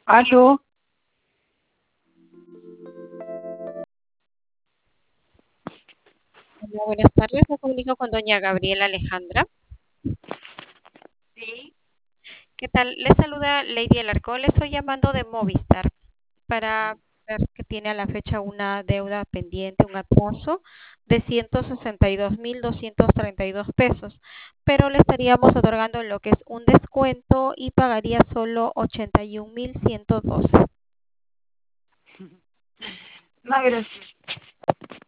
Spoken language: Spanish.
Aló, Hola, buenas tardes. Me comunico con doña Gabriela Alejandra. sí, ¿Qué tal? Le saluda Lady Alarcón. Le estoy llamando de Movistar para ver que tiene a la fecha una deuda pendiente, un atraso de 162.232 pesos, pero le estaríamos otorgando lo que es un descuento y pagaría solo 81.112. no, gracias.